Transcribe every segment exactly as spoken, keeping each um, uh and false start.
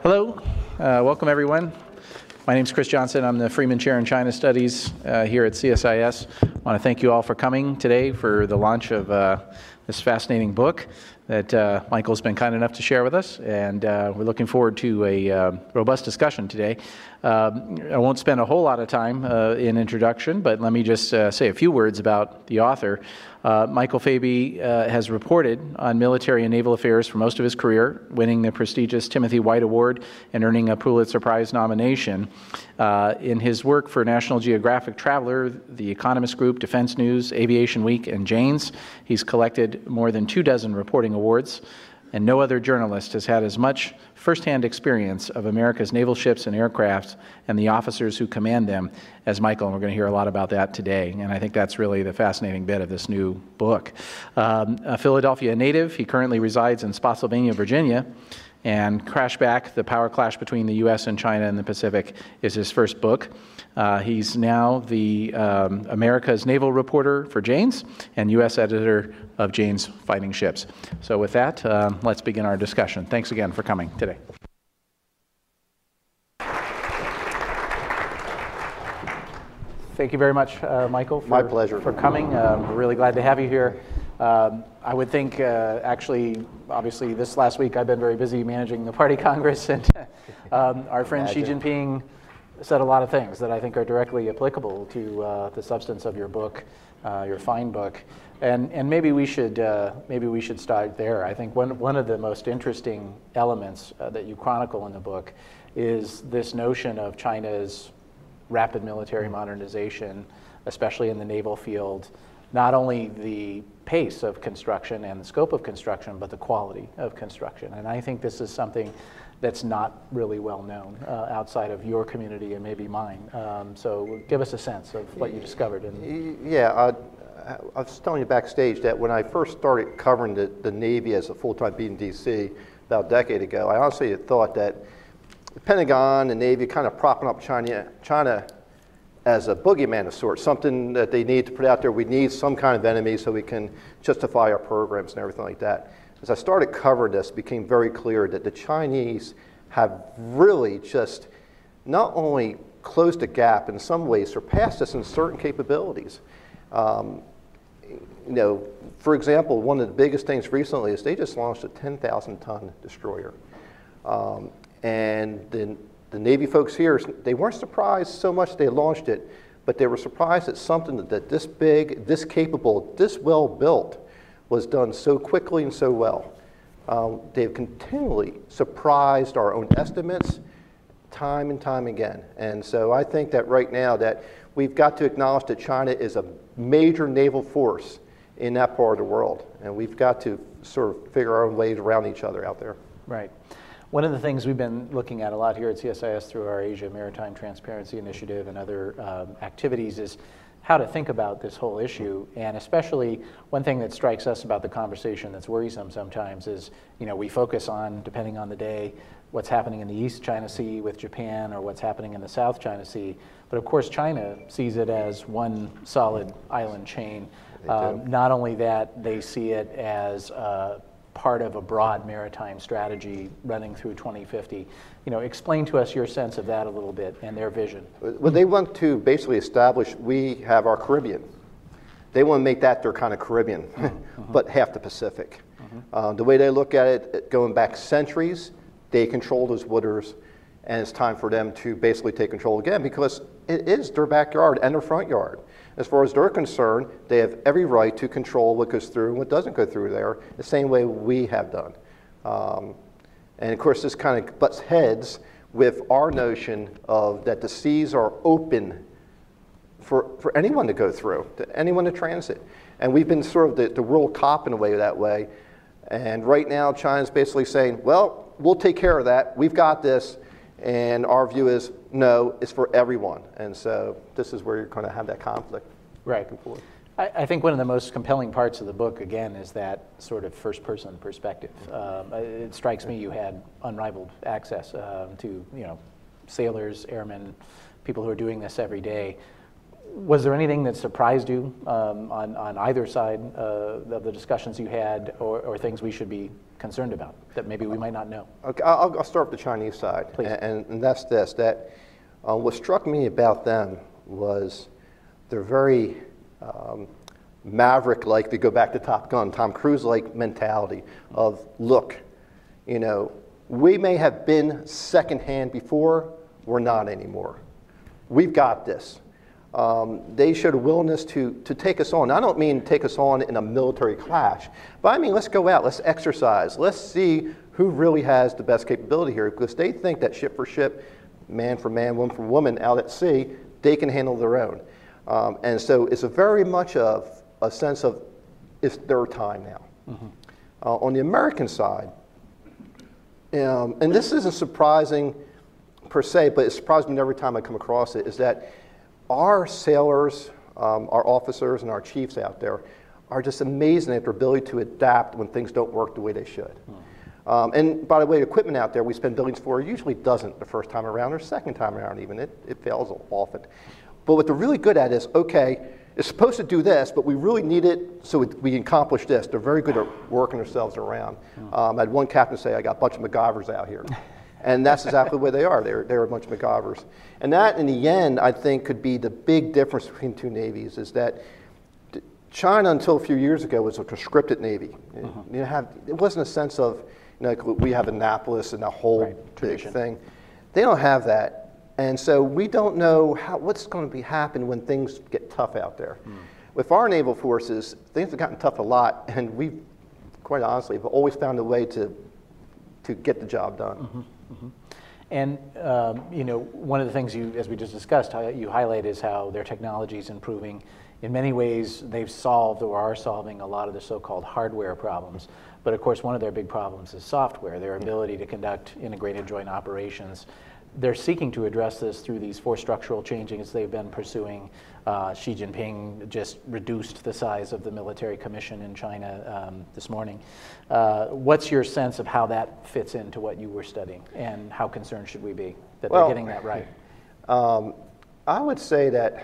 Hello, uh, welcome everyone. My name is Chris Johnson. I'm the Freeman Chair in China Studies uh, here at C S I S. I want to thank you all for coming today for the launch of uh, this fascinating book that uh, Michael's been kind enough to share with us, and uh, we're looking forward to a uh, robust discussion today. Um, I won't spend a whole lot of time uh, in introduction, but let me just uh, say a few words about the author. Uh, Michael Fabie uh, has reported on military and naval affairs for most of his career, winning the prestigious Timothy White Award and earning a Pulitzer Prize nomination. Uh, in his work for National Geographic Traveler, The Economist Group, Defense News, Aviation Week, and Jane's, he's collected more than two dozen reporting awards, and no other journalist has had as much firsthand experience of America's naval ships and aircraft and the officers who command them as Michael, and we're going to hear a lot about that today, and I think that's really the fascinating bit of this new book. Um, a Philadelphia native, he currently resides in Spotsylvania, Virginia, and Crashback, the power clash between the U S and China in the Pacific, is his first book. Uh, he's now the um, America's Naval Reporter for Jane's and U S editor of Jane's Fighting Ships. So with that, um, let's begin our discussion. Thanks again for coming today. Thank you very much, uh, Michael, for, My pleasure. for coming. Um, we're really glad to have you here. Um, I would think, uh, actually, obviously, this last week I've been very busy managing the Party Congress, and um, our friend Xi Jinping said a lot of things that I think are directly applicable to uh, the substance of your book, uh, your fine book, and and maybe we should uh, maybe we should start there. I think one one of the most interesting elements uh, that you chronicle in the book is this notion of China's rapid military modernization, especially in the naval field. Not only the pace of construction and the scope of construction, but the quality of construction. And I think this is something that's not really well known uh, outside of your community and maybe mine. Um, so give us a sense of what you discovered. In yeah, uh, I was telling you backstage that when I first started covering the, the Navy as a full-time beat in D C about a decade ago, I honestly had thought that the Pentagon and Navy kind of propping up China, China as a boogeyman of sorts, something that they need to put out there. We need some kind of enemy so we can justify our programs and everything like that. As I started covering this, it became very clear that the Chinese have really just not only closed the gap, in some ways surpassed us in certain capabilities. Um, you know, for example, one of the biggest things recently is they just launched a ten thousand ton destroyer. Um, and then the Navy folks here, they weren't surprised so much they launched it, but they were surprised that something that, that this big, this capable, this well built was done so quickly and so well. Um, they've continually surprised our own estimates time and time again. And so I think that right now that we've got to acknowledge that China is a major naval force in that part of the world. And we've got to sort of figure our own ways around each other out there. Right. One of the things we've been looking at a lot here at C S I S through our Asia Maritime Transparency Initiative and other um, activities is how to think about this whole issue. And especially one thing that strikes us about the conversation that's worrisome sometimes is, you know, we focus on, depending on the day, what's happening in the East China Sea with Japan or what's happening in the South China Sea. But of course, China sees it as one solid island chain. Um, not only that, they see it as uh, part of a broad maritime strategy running through twenty fifty. You know, explain to us your sense of that a little bit and their vision. Well, they want to basically establish we have our Caribbean. They want to make that their kind of Caribbean, mm-hmm. but half the Pacific. Mm-hmm. uh, the way they look at it, going back centuries, they control those waters, and it's time for them to basically take control again because it is their backyard and their front yard. As far as they're concerned, they have every right to control what goes through and what doesn't go through there, the same way we have done. Um, and of course, this kind of butts heads with our notion of that the seas are open for, for anyone to go through, to anyone to transit. And we've been sort of the, the world cop in a way that way. And right now, China's basically saying, well, we'll take care of that. We've got this. And our view is, no, it's for everyone. And so this is where you're going to have that conflict. Right. I, I think one of the most compelling parts of the book, again, is that sort of first-person perspective. Um, it strikes me you had unrivaled access um, to, you know, sailors, airmen, people who are doing this every day. Was there anything that surprised you um, on, on either side uh, of the discussions you had, or, or things we should be concerned about that maybe we might not know? Okay, I'll, I'll start with the Chinese side, Please. and, and that's this, that uh, what struck me about them was they're very um, maverick-like, to go back to Top Gun, Tom Cruise-like mentality of, look, you know, we may have been secondhand before, we're not anymore. We've got this. Um, they showed a willingness to, to take us on. I don't mean take us on in a military clash, but I mean let's go out, let's exercise, let's see who really has the best capability here, because they think that ship for ship, man for man, woman for woman out at sea, they can handle their own. Um, and so it's a very much of a sense of it's their time now. Mm-hmm. uh, on the American side, um, and this isn't surprising per se, but it surprised me every time I come across it, is that our sailors, um, our officers, and our chiefs out there are just amazing at their ability to adapt when things don't work the way they should. Hmm. Um, and by the way, the equipment out there we spend billions for usually doesn't the first time around or second time around even. It, it fails often. But what they're really good at is, okay, it's supposed to do this, but we really need it so it, we can accomplish this. They're very good at working themselves around. Hmm. Um, I had one captain say, I got a bunch of MacGyvers out here. And that's exactly what they are. They're, they're a bunch of MacGyvers. And that, in the end, I think could be the big difference between two navies, is that China, until a few years ago, was a conscripted navy. Uh-huh. You know, have, it wasn't a sense of, you know, like we have Annapolis and the whole right. big Tradition. thing. They don't have that. And so we don't know how, what's going to be happen when things get tough out there. Hmm. With our naval forces, things have gotten tough a lot, and we, quite honestly, have always found a way to, to get the job done. Mm-hmm. Mm-hmm. And um, you know, one of the things you, as we just discussed, you highlight is how their technology is improving. In many ways, they've solved or are solving a lot of the so-called hardware problems. But of course, one of their big problems is software, their ability to conduct integrated joint operations. They're seeking to address this through these four structural changes they've been pursuing. Uh, Xi Jinping just reduced the size of the military commission in China um, this morning. Uh, what's your sense of how that fits into what you were studying, and how concerned should we be that well, they're getting that right? Um, I would say that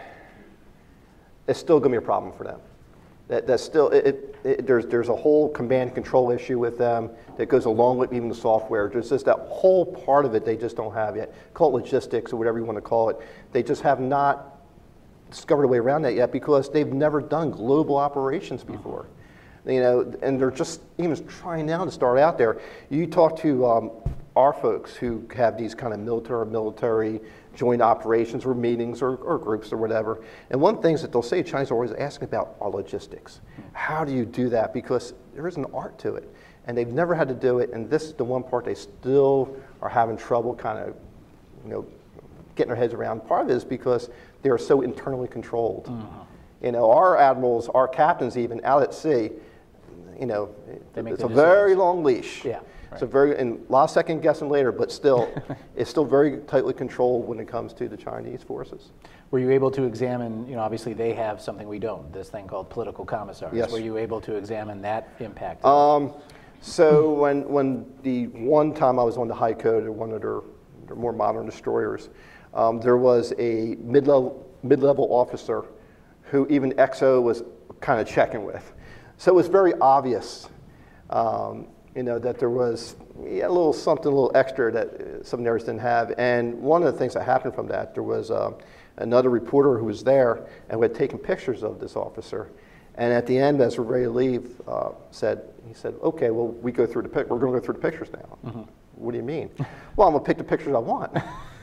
it's still going to be a problem for them. That, that's still, it, it, it, there's, there's a whole command and control issue with them that goes along with even the software. There's just that whole part of it they just don't have yet. Call it logistics or whatever you want to call it. They just have not discovered a way around that yet because they've never done global operations before. Uh-huh. You know, and they're just even trying now to start out there. You talk to um, our folks who have these kind of military military joint operations or meetings or, or groups or whatever. And one of the things that they'll say, China's always asking about are logistics. How do you do that? Because there is an art to it. And they've never had to do it, and this is the one part they still are having trouble kind of, you know, getting their heads around. Part of it is because they are so internally controlled. Mm-hmm. You know, our admirals, our captains even, out at sea, you know, it's a decisions. very long leash. Yeah. Right. So very, and a lot of second guessing later, but still, it's still very tightly controlled when it comes to the Chinese forces. Were you able to examine, you know, obviously they have something we don't, this thing called political commissars. Yes. Were you able to examine that impact? Um, so when, when the one time I was on the High Code, or one of their, their more modern destroyers, um, there was a mid-level, mid-level officer who even X O was kind of checking with. So it was very obvious. Um, you know, that there was yeah, a little something, a little extra that some areas didn't have. And one of the things that happened from that, there was uh, another reporter who was there and who had taken pictures of this officer. And at the end, as we're ready to leave, uh, said, he said, okay, well, we go through the pic- we're going to go through the pictures now. Mm-hmm. What do you mean? Well, I'm going to pick the pictures I want.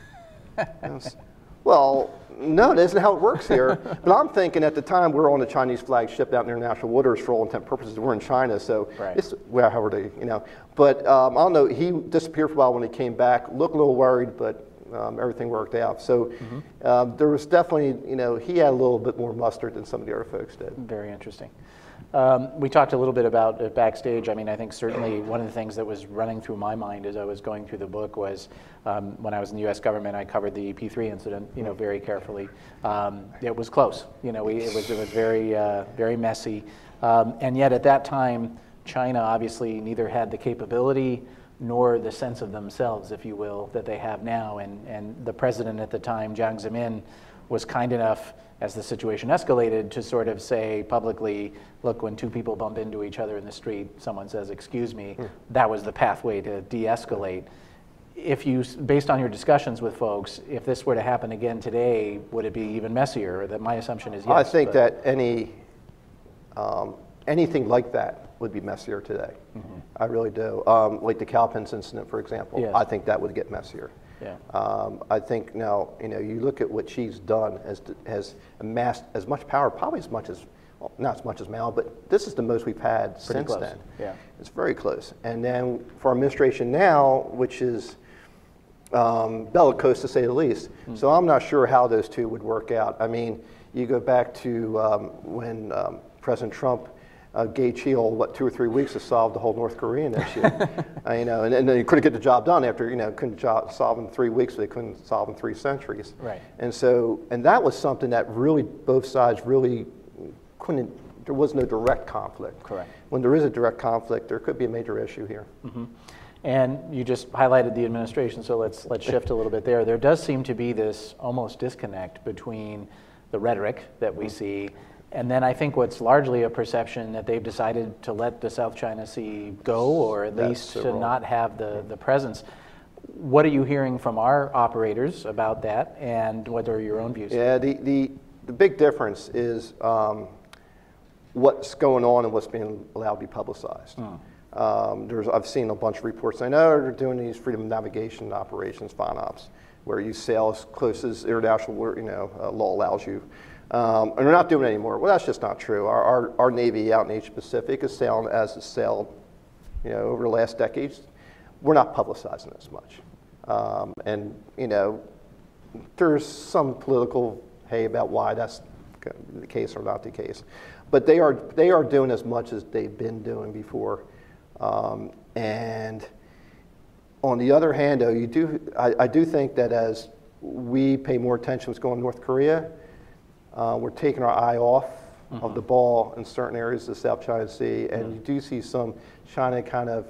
was, well, no, that isn't how it works here. But I'm thinking at the time we're on the Chinese flag ship out in international waters for all intent purposes. We're in China, so right. it's well, how are they, you know? But um, I don't know. He disappeared for a while when he came back. Looked a little worried, but um, everything worked out. So mm-hmm. um, there was definitely, you know, he had a little bit more mustard than some of the other folks did. Very interesting. Um, we talked a little bit about it backstage. I mean, I think certainly one of the things that was running through my mind as I was going through the book was um, when I was in the U S government, I covered the P three incident, you know, very carefully. Um, it was close. You know, we, it was it was very uh, very messy, um, and yet at that time, China obviously neither had the capability nor the sense of themselves, if you will, that they have now. And and the president at the time, Jiang Zemin, was kind enough, as the situation escalated, to sort of say publicly, look, when two people bump into each other in the street, someone says, excuse me, mm. that was the pathway to de-escalate. If you, based on your discussions with folks, if this were to happen again today, would it be even messier? That my assumption is yes. I think that any, um, anything like that would be messier today. Mm-hmm. I really do. Um, like the Cowpens incident, for example, yes. I think that would get messier. Yeah. Um, I think now, you know, you look at what she's done, has, has amassed as much power, probably as much as, well, not as much as Mao, but this is the most we've had Pretty since close. then. Yeah. It's very close. And then for our administration now, which is um, bellicose to say the least, mm. so I'm not sure how those two would work out. I mean, you go back to um, when um, President Trump Uh, gave Cheol, what, two or three weeks to solve the whole North Korean issue. uh, you know, and, and then he couldn't get the job done after, you know, couldn't job, solve in three weeks, so they couldn't solve in three centuries. Right. And so, and that was something that really, both sides really couldn't, there was no direct conflict. Correct. When there is a direct conflict, there could be a major issue here. Mm-hmm. And you just highlighted the administration, so let's, let's shift a little bit there. There does seem to be this almost disconnect between the rhetoric that we mm-hmm. see and then I think what's largely a perception that they've decided to let the South China Sea go, or at That's least so to wrong. not have the, the presence. What are you hearing from our operators about that, and what are your own views? Yeah, the, the, the big difference is um, what's going on and what's being allowed to be publicized. Mm. Um, there's, I've seen a bunch of reports. I know they're doing these freedom of navigation operations, FONOPs, where you sail as close as international you know, uh, law allows you. Um, and they're not doing it anymore. Well, that's just not true. Our, our, our Navy out in Asia Pacific is sailing as it's sailed, you know, over the last decades. We're not publicizing it as much. Um, and, you know, there's some political hay about why that's the case or not the case. But they are, they are doing as much as they've been doing before. Um, and on the other hand, though, you do, I, I do think that as we pay more attention to what's going on in North Korea, Uh, we're taking our eye off mm-hmm. of the ball in certain areas of the South China Sea, and mm-hmm. you do see some China kind of,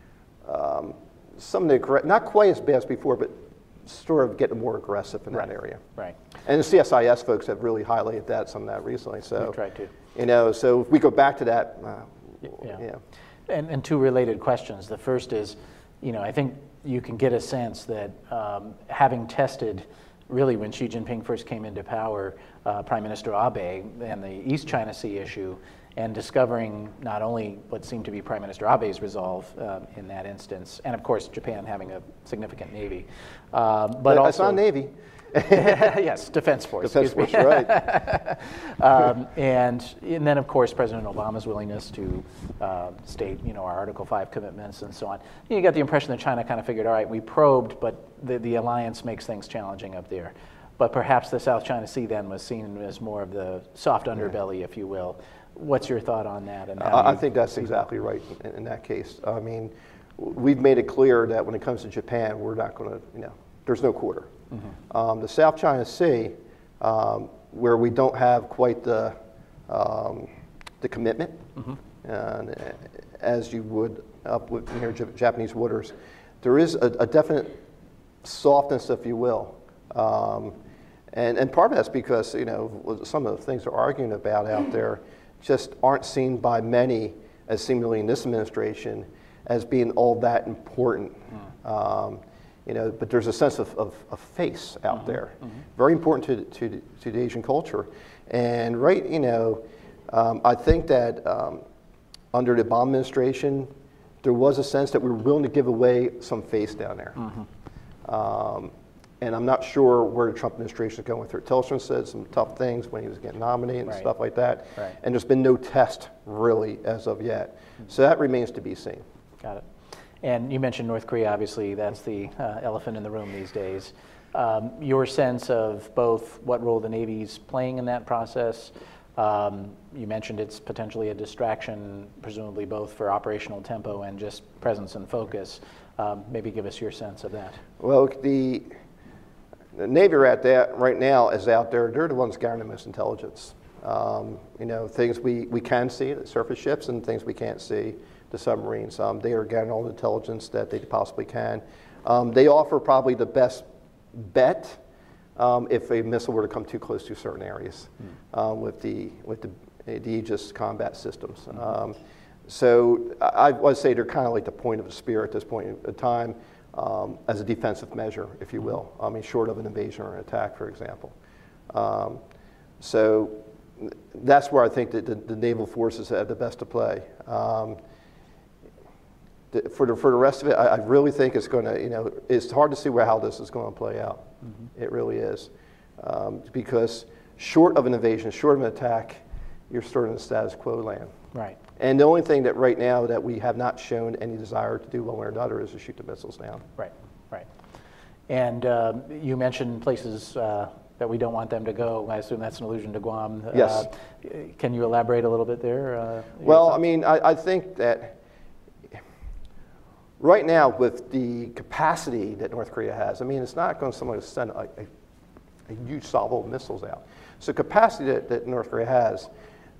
um, some of the, not quite as bad as before, but sort of getting more aggressive in right. that area. Right. And the C S I S folks have really highlighted that, some of that recently. So, we tried to. You know, so if we go back to that, uh, yeah. yeah. And, and two related questions. The first is, you know, I think you can get a sense that um, having tested really when Xi Jinping first came into power, uh, Prime Minister Abe and the East China Sea issue, and discovering not only what seemed to be Prime Minister Abe's resolve um, in that instance, and of course Japan having a significant navy, uh, but, but also- It's not Navy. Yes, Defense Force. Defense Force, right. um, and, and then, of course, President Obama's willingness to uh, state, you know, our Article five commitments and so on. You get the impression that China kind of figured, all right, we probed, but the, the alliance makes things challenging up there. But perhaps the South China Sea then was seen as more of the soft underbelly, if you will. What's your thought on that? And I, I think that's exactly right in, in that case. I mean, we've made it clear that when it comes to Japan, we're not going to, you know, there's no quarter. Mm-hmm. um, the South China Sea, um, where we don't have quite the um, the commitment, mm-hmm. and, uh, as you would up with near J- Japanese waters, there is a, a definite softness, if you will, um, and and part of that's because you know some of the things they're arguing about out there just aren't seen by many, as seemingly in this administration, as being all that important. Mm. Um, You know, but there's a sense of, of, of face out mm-hmm, there, mm-hmm. very important to, to, to the Asian culture. And right, you know, um, I think that um, under the Obama administration, there was a sense that we were willing to give away some face down there. Mm-hmm. Um, and I'm not sure where the Trump administration is going with it. Tillerson said some tough things when he was getting nominated and right. stuff like that. Right. And there's been no test really as of yet. Mm-hmm. So that remains to be seen. Got it. And you mentioned North Korea, obviously, that's the uh, elephant in the room these days. Um, your sense of both what role the Navy's playing in that process, um, you mentioned it's potentially a distraction, presumably both for operational tempo and just presence and focus. Um, maybe give us your sense of that. Well, the, the Navy right, that, right now is out there, they're the ones gathering the most intelligence. Um, you know, things we, we can see, the surface ships, and things we can't see, the submarines. Um, they are getting all the intelligence that they possibly can. Um, they offer probably the best bet um, if a missile were to come too close to certain areas mm. um, with the with the, the Aegis combat systems. Mm-hmm. um, so I, I would say they're kind of like the point of the spear at this point in time, um, as a defensive measure, if you will. I mean, short of an invasion or an attack, for example. Um, so that's where I think that the, the naval forces have the best to play. Um, the, for the for the rest of it, I, I really think it's going to, you know, it's hard to see where how this is going to play out. Mm-hmm. It really is, um, because short of an invasion, short of an attack, you're sort of in the status quo land. Right. And the only thing that right now that we have not shown any desire to do one way or another is to shoot the missiles down. Right. Right. And uh, you mentioned places Uh, that we don't want them to go. I assume that's an allusion to Guam. Yes. Uh, can you elaborate a little bit there? Uh, well, I mean, I, I think that right now with the capacity that North Korea has, I mean, it's not going to someone to send a, a, a huge salvo of missiles out. So capacity that, that North Korea has,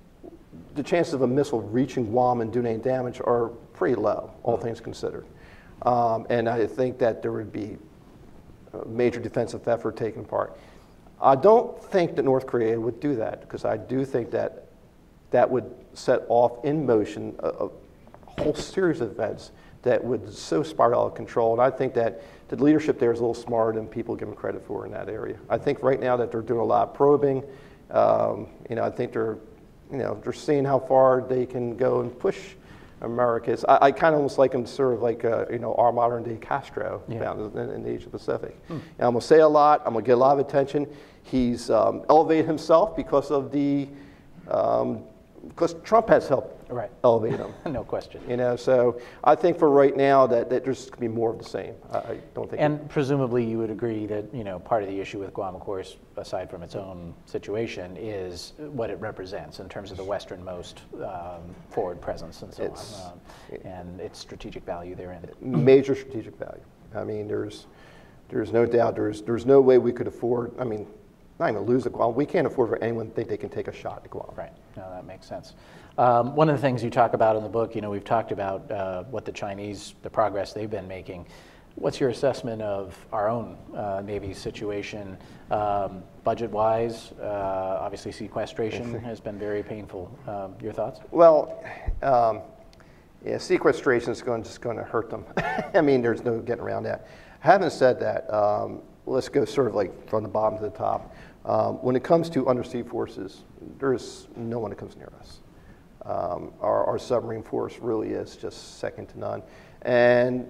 the chances of a missile reaching Guam and doing any damage are pretty low, all mm-hmm. things considered. Um, and I think that there would be a major defensive effort taking part. I don't think that North Korea would do that, because I do think that that would set off in motion a, a whole series of events that would so spiral out of control. And I think that the leadership there is a little smarter than people give them credit for in that area. I think right now that they're doing a lot of probing. Um, you know, I think they're, you know, they're seeing how far they can go and push America's. I, I kind of almost like them sort of like, uh, you know, our modern day Castro yeah. down in, in the Asia Pacific. Hmm. And I'm going to say a lot. I'm going to get a lot of attention. He's um, elevated himself because of the, um, because Trump has helped right. elevate him. No question. You know, so I think for right now that, that there's going to be more of the same. I, I don't think. And it, presumably you would agree that, you know, part of the issue with Guam, of course, aside from its own situation, is what it represents in terms of the westernmost um, forward presence and so it's, on, um, and its strategic value therein. Major strategic value. I mean, there's there's no doubt. There's there's no way we could afford. I mean. Not even lose at Guam. We can't afford for anyone to think they can take a shot at Guam. Right. No, that makes sense. Um, one of the things you talk about in the book, you know, we've talked about uh, what the Chinese, the progress they've been making. What's your assessment of our own uh, Navy situation, um, budget-wise? Uh, obviously, sequestration has been very painful. Um, your thoughts? Well, um, yeah, sequestration is going just going to hurt them. I mean, there's no getting around that. Having said that, um, let's go sort of like from the bottom to the top. Um, when it comes to undersea forces, there's no one that comes near us. Um, our, our submarine force really is just second to none, and,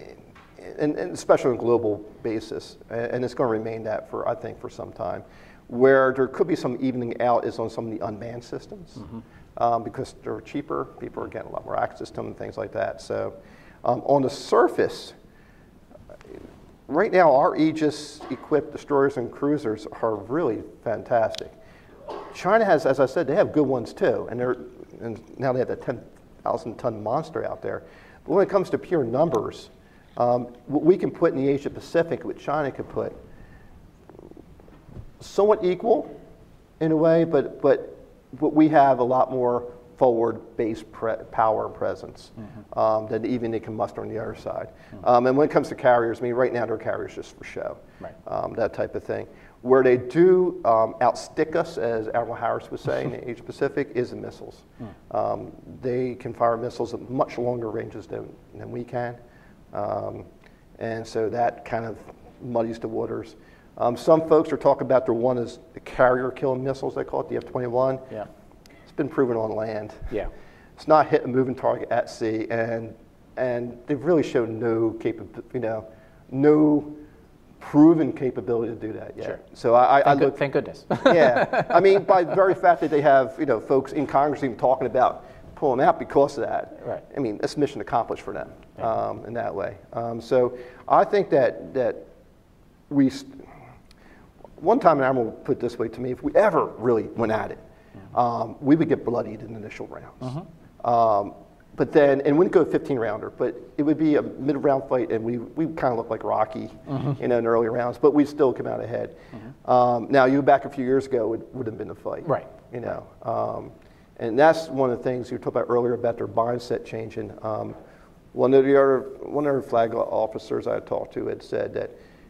and, and especially on a global basis, and it's going to remain that for, I think, for some time. Where there could be some evening out is on some of the unmanned systems, mm-hmm. um, because they're cheaper, people are getting a lot more access to them and things like that. So um, on the surface, right now, our Aegis-equipped destroyers and cruisers are really fantastic. China has, as I said, they have good ones too, and they're and now they have that ten thousand ton monster out there. But when it comes to pure numbers, um, what we can put in the Asia Pacific, what China could put, somewhat equal in a way, but but but we have a lot more forward-based power and presence mm-hmm. um, than even they can muster on the other side. Mm-hmm. Um, and when it comes to carriers, I mean, right now they're carriers just for show, right. um, that type of thing. Where they do um, outstick us, as Admiral Harris was saying, in the Asia Pacific, is the missiles. Mm. Um, they can fire missiles at much longer ranges than, than we can. Um, and so that kind of muddies the waters. Um, some folks are talking about their one is the carrier-killing missiles, they call it, the F twenty-one. Yeah. Been proven on land. Yeah. It's not hit a moving target at sea, and and they've really shown no capability, you know, no proven capability to do that yet. Sure. So I, I thank, look. good, thank goodness. Yeah. I mean, by the very fact that they have, you know, folks in Congress even talking about pulling out because of that. Right. I mean, it's mission accomplished for them yeah. um, in that way. Um, so I think that that we. One time, an admiral put it this way to me: if we ever really went at it. Um, we would get bloodied in the initial rounds. Mm-hmm. um, but then, and we wouldn't go fifteen rounder, but it would be a mid-round fight, and we we kind of look like Rocky, mm-hmm. you know, in the early rounds, but we'd still come out ahead. Mm-hmm. um, now, you go back a few years ago, it would have been a fight. Right. You know, um, and that's one of the things you talked about earlier about their mindset changing. Um, one of the other, one of the flag officers I talked to had said that,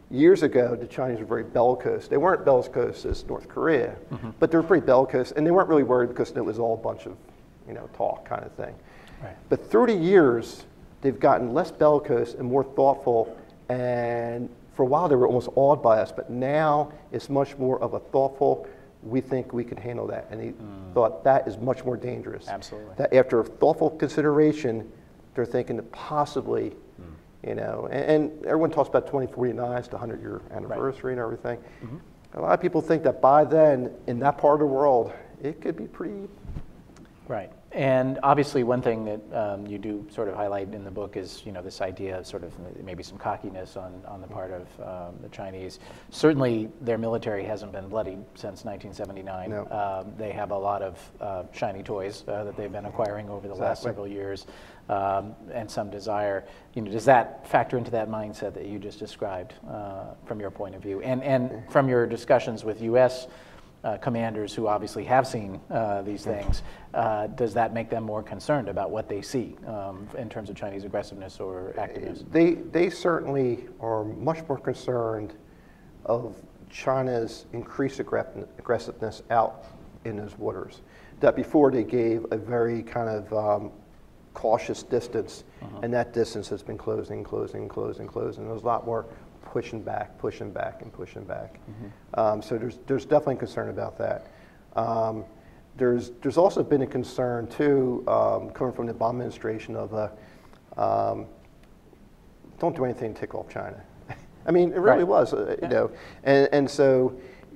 years ago, the Chinese were very bellicose. They weren't bellicose as North Korea, Mm-hmm. but they were pretty bellicose, and they weren't really worried because it was all a bunch of, you know, talk kind of thing. Right. But through the years, they've gotten less bellicose and more thoughtful, and for a while they were almost awed by us, but now it's much more of a thoughtful, we think we can handle that. And they mm. thought that is much more dangerous. Absolutely. That after thoughtful consideration, they're thinking that possibly, mm. you know, and, and everyone talks about twenty forty-nine, it's the hundred year anniversary right. and everything. Mm-hmm. A lot of people think that by then, in that part of the world, it could be pretty. Right. And obviously one thing that um, you do sort of highlight in the book is, you know, this idea of sort of maybe some cockiness on, on the part of um, the Chinese. Certainly their military hasn't been bloodied since nineteen seventy-nine. No. Um, they have a lot of uh, shiny toys uh, that they've been acquiring over the Exactly. last several years, um, and some desire. You know, does that factor into that mindset that you just described uh, from your point of view? And, and from your discussions with U S Uh, commanders who obviously have seen uh, these things, uh, does that make them more concerned about what they see um, in terms of Chinese aggressiveness or activeness? They, they certainly are much more concerned of China's increased aggressiveness out in those waters. That before they gave a very kind of um, cautious distance, uh-huh. and that distance has been closing, closing, closing, closing. There's a lot more pushing back, pushing back, and pushing back. Mm-hmm. um, so there's there's definitely concern about that. Um, there's there's also been a concern too, um, coming from the Obama administration of uh, um, don't do anything to tick off China. I mean, it really right. was, uh, yeah. you know, and and so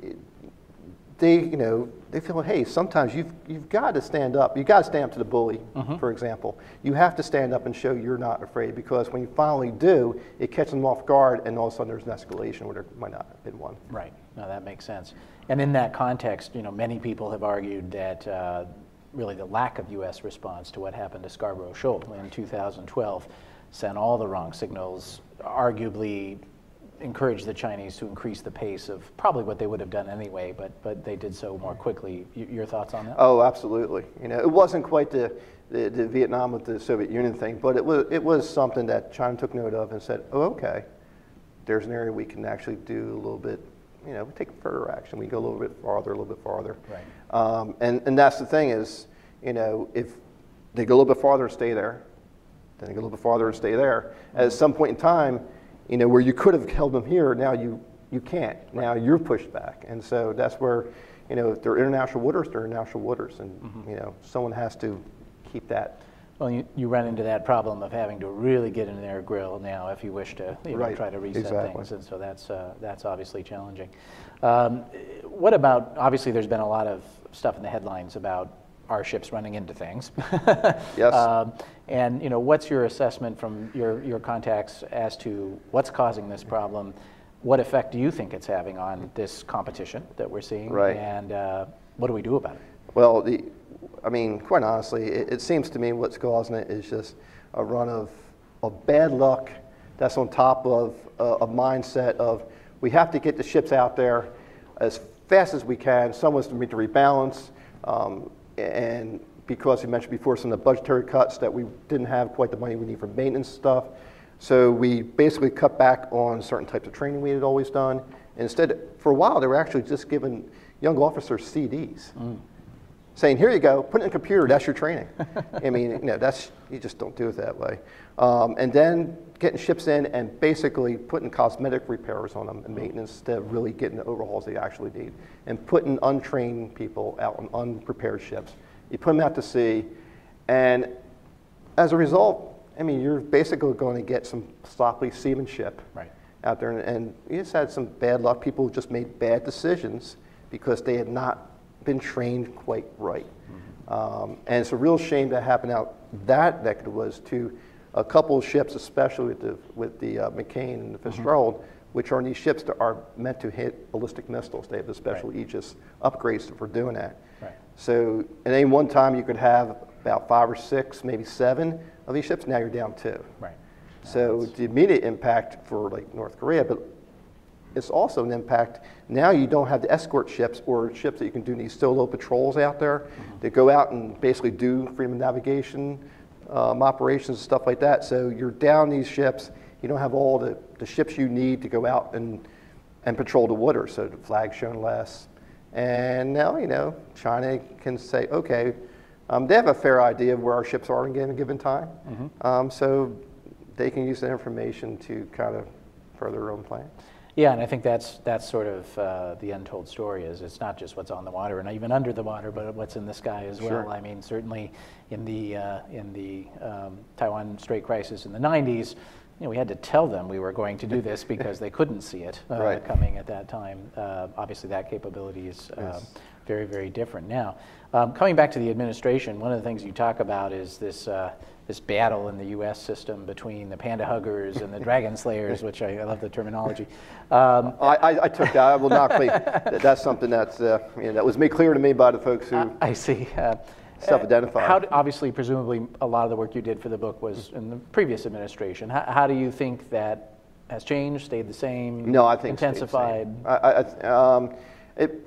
they you know they feel, hey, sometimes you've you've got to stand up. You got to stand up to the bully, mm-hmm. for example. You have to stand up and show you're not afraid, because when you finally do, it catches them off guard, and all of a sudden there's an escalation where there might not have been one. Right. No, that makes sense. And in that context, you know, many people have argued that uh, really the lack of U S response to what happened to Scarborough Shoal in two thousand twelve sent all the wrong signals, arguably encourage the Chinese to increase the pace of probably what they would have done anyway, but but they did so more quickly. Y- your thoughts on that? Oh, absolutely. You know, it wasn't quite the, the, the Vietnam with the Soviet Union thing, but it was it was something that China took note of and said, oh, okay, there's an area we can actually do a little bit, you know, take further action. We go a little bit farther, a little bit farther. Right. Um, and, and that's the thing is, you know, if they go a little bit farther and stay there, then they go a little bit farther and stay there. Mm-hmm. At some point in time, you know, where you could have held them here, now you, you can't. Now you're pushed back. And so that's where, you know, if they're international waters, they're international waters. And, mm-hmm. you know, someone has to keep that. Well, you, you run into that problem of having to really get in their grill now if you wish to you know, right. try to reset exactly. things. And so that's, uh, that's obviously challenging. Um, what about, obviously there's been a lot of stuff in the headlines about our ships running into things. Yes. Um, and you know, what's your assessment from your, your contacts as to what's causing this problem? What effect do you think it's having on this competition that we're seeing? Right. And uh, what do we do about it? Well, the, I mean, quite honestly, it, it seems to me what's causing it is just a run of, of bad luck that's on top of uh, a mindset of we have to get the ships out there as fast as we can. Some was to meet the rebalance. Um, And because you mentioned before some of the budgetary cuts that we didn't have quite the money we need for maintenance stuff. So we basically cut back on certain types of training we had always done. And instead, for a while, they were actually just giving young officers C Ds, mm. saying, here you go, put it in a computer, that's your training. I mean, you know, that's, you just don't do it that way. Um, and then getting ships in and basically putting cosmetic repairs on them and maintenance instead of really getting the overhauls they actually need. And putting untrained people out on unprepared ships. You put them out to sea, and as a result, I mean, you're basically going to get some sloppy seamanship right. out there. And, and you just had some bad luck. People just made bad decisions because they had not been trained quite right. Mm-hmm. Um, and it's a real shame that happened out that neck was to a couple of ships, especially with the, with the uh, McCain and the Fitzgerald, mm-hmm. which are these ships that are meant to hit ballistic missiles. They have the special right. Aegis upgrades for doing that. Right. So at any one time you could have about five or six, maybe seven of these ships. Now you're down two. Right. So That's... the immediate impact for like North Korea, but it's also an impact. Now you don't have the escort ships or ships that you can do these solo patrols out there mm-hmm. that go out and basically do freedom of navigation um, operations and stuff like that. So you're down these ships you don't have all the, the ships you need to go out and, and patrol the water, so the flag's shown less. And now, you know, China can say, okay, um, they have a fair idea of where our ships are in a given time. Mm-hmm. um, so they can use that information to kind of further their own plans. Yeah, and I think that's that's sort of uh, the untold story. Is it's not just what's on the water and even under the water, but what's in the sky as well. Sure. I mean, certainly in the uh, in the um, Taiwan Strait crisis in the nineties, you know, we had to tell them we were going to do this because they couldn't see it uh, right. coming at that time. Uh, obviously, that capability is uh, yes. very, very different now. Um, coming back to the administration, one of the things you talk about is this. Uh, this battle in the U S system between the panda huggers and the dragon slayers, which I, I love the terminology. Um, I, I, I took that. I will not claim that that's something that's, uh, you know, that was made clear to me by the folks who I, I see. Uh, self-identified. How, obviously, presumably, a lot of the work you did for the book was in the previous administration. How, how do you think that has changed, stayed the same, no, I think intensified? I, I, um, it,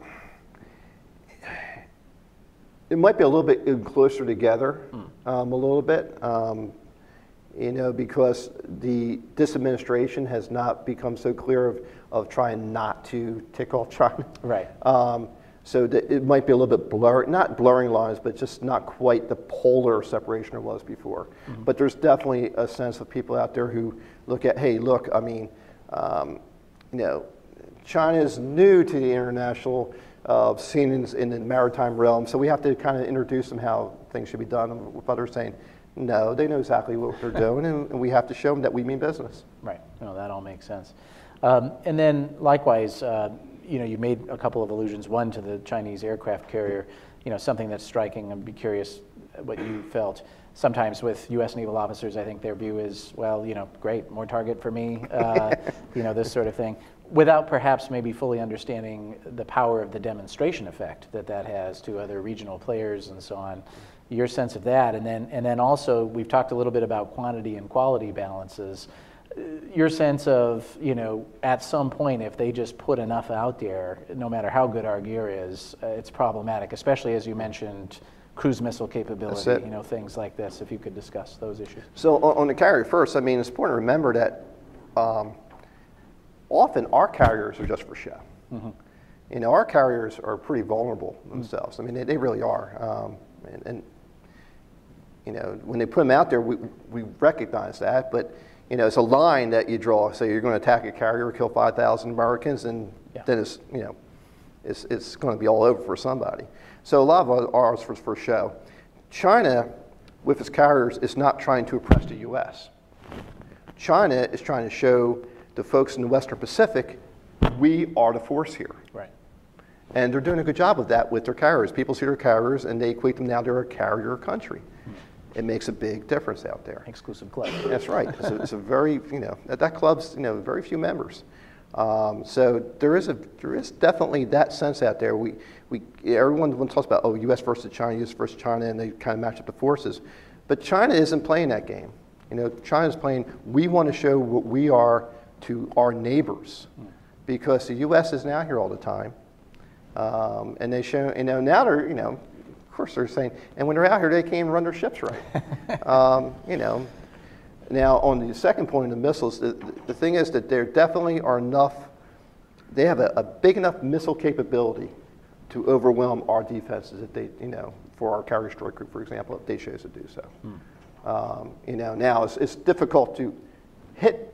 It might be a little bit closer together, mm. um, a little bit, um, you know, because the this administration has not become so clear of, of trying not to tick off China. Right. Um, so that it might be a little bit blur, not blurring lines, but just not quite the polar separation there was before. Mm-hmm. But there's definitely a sense of people out there who look at, hey, look, I mean, um, you know, China is new to the international Uh, seen in, in the maritime realm, so we have to kind of introduce them how things should be done. And with others saying, no, they know exactly what they're doing, and, and we have to show them that we mean business. Right. No, that all makes sense. Um, and then, likewise, uh, you know, you made a couple of allusions. One to the Chinese aircraft carrier. You know, something that's striking. I'd be curious what you felt. Sometimes with U S naval officers, I think their view is, well, you know, great, more target for me. Uh, you know, this sort of thing. Without perhaps maybe fully understanding the power of the demonstration effect that that has to other regional players and so on. Your sense of that, and then and then also we've talked a little bit about quantity and quality balances. Your sense of, you know, at some point if they just put enough out there, no matter how good our gear is, uh, it's problematic, especially as you mentioned, cruise missile capability, you know, things like this. If you could discuss those issues. So on, on the carrier first, I mean, it's important to remember that. Um, Often our carriers are just for show. Mm-hmm. You know, our carriers are pretty vulnerable themselves. Mm-hmm. I mean, they, they really are. Um, and, and, you know, when they put them out there, we, we recognize that. But, you know, it's a line that you draw. So you're going to attack a carrier, kill five thousand Americans, and yeah. then it's, you know, it's, it's going to be all over for somebody. So a lot of ours for, for show. China, with its carriers, is not trying to oppress the U S. China is trying to show the folks in the Western Pacific, we are the force here. Right. And they're doing a good job of that with their carriers. People see their carriers and they equate them now to a carrier country. Hmm. It makes a big difference out there. Exclusive club. That's right. It's a, it's a very, you know, that, that club's, you know, very few members. Um, so there is a, there is definitely that sense out there. We, we, everyone talks about, oh, U S versus China, U S versus China, and they kind of match up the forces. But China isn't playing that game. You know, China's playing, we want to show what we are to our neighbors, because the U S is now here all the time, um, and they show, you know, now they're, you know, of course they're saying, and when they're out here, they can't even run their ships right. um, you know, now on the second point of the missiles, the, the thing is that there definitely are enough, they have a, a big enough missile capability to overwhelm our defenses if they, you know, for our carrier strike group, for example, if they chose to do so. Hmm. Um, you know, now it's, it's difficult to hit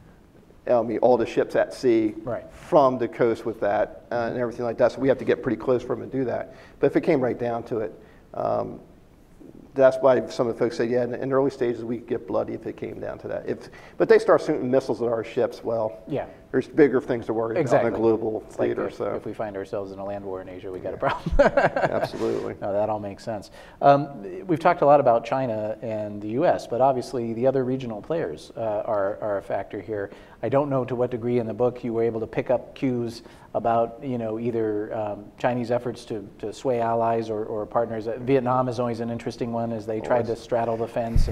I mean, all the ships at sea right. from the coast with that uh, and everything like that. So we have to get pretty close for them to do that. But if it came right down to it, um, that's why some of the folks say, yeah, in, in the early stages we could get bloody if it came down to that. If, but they start shooting missiles at our ships, well, yeah. there's bigger things to worry exactly. about in a global it's theater. Like if, so. if we find ourselves in a land war in Asia, we got yeah. a problem. Absolutely. No, that all makes sense. Um, we've talked a lot about China and the U S, but obviously the other regional players uh, are, are a factor here. I don't know to what degree in the book you were able to pick up cues about, you know, either um, Chinese efforts to, to sway allies or, or partners. Vietnam is always an interesting one as they tried to straddle the fence and